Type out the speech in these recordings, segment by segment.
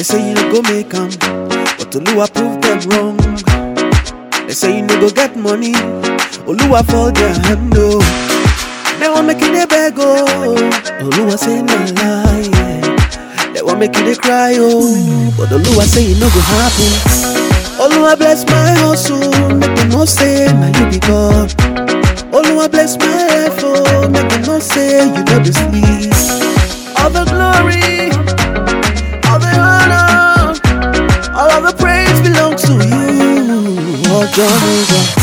They say you no go make 'em, but Oluwa prove them wrong. They say you no go get money, Oluwa fall their hand, oh. They want make you beg, oh. Oluwa say no lie, yeah. They want make you cry, oh. But Oluwa say it no go happen. Oluwa bless my hustle, make them know say now you be God. Oluwa bless my life, oh. Make them know say you don't sleep. All the glory, all the honor, all of the praise belongs to you, oh Jehovah.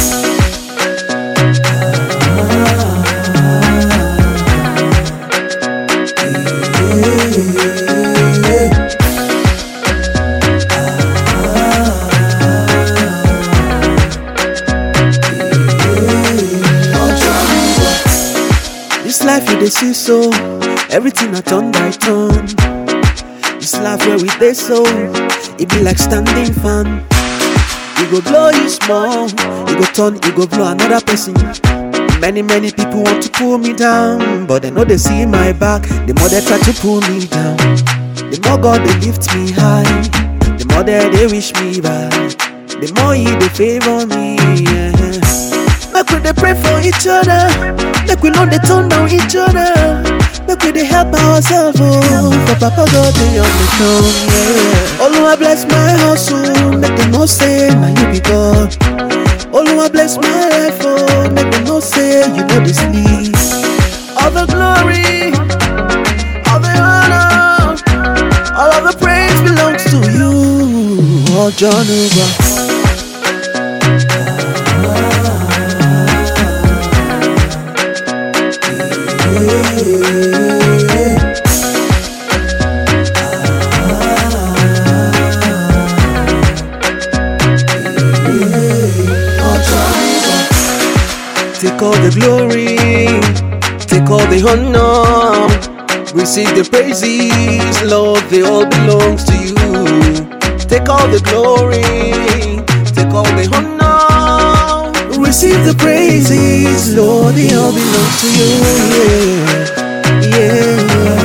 This life you dey see so, everything I turn by turn. This life where we dey so, it be like standing fan. It go blow you small, it go turn, it go blow another person. Many people want to pull me down, but they know they see my back. The more they try to pull me down, the more God they lift me high. The more they wish me back, the more He they favor me. Yeah. Make we they pray for each other, make we know they turn down each other. Make we they help ourselves, oh. For Papa God they on the throne, yeah. Oluwa bless my hustle, make them know say now you be God. Oluwa bless my life, oh. Make them know say you know the sleep. All the glory, all the honor, all of the praise belongs to you, oh Jehovah. Take all the glory, take all the honor, receive the praises, Lord, they all belongs to you. Take all the glory, take all the honor, receive the praises, Lord, they all belongs to you. Yeah, yeah.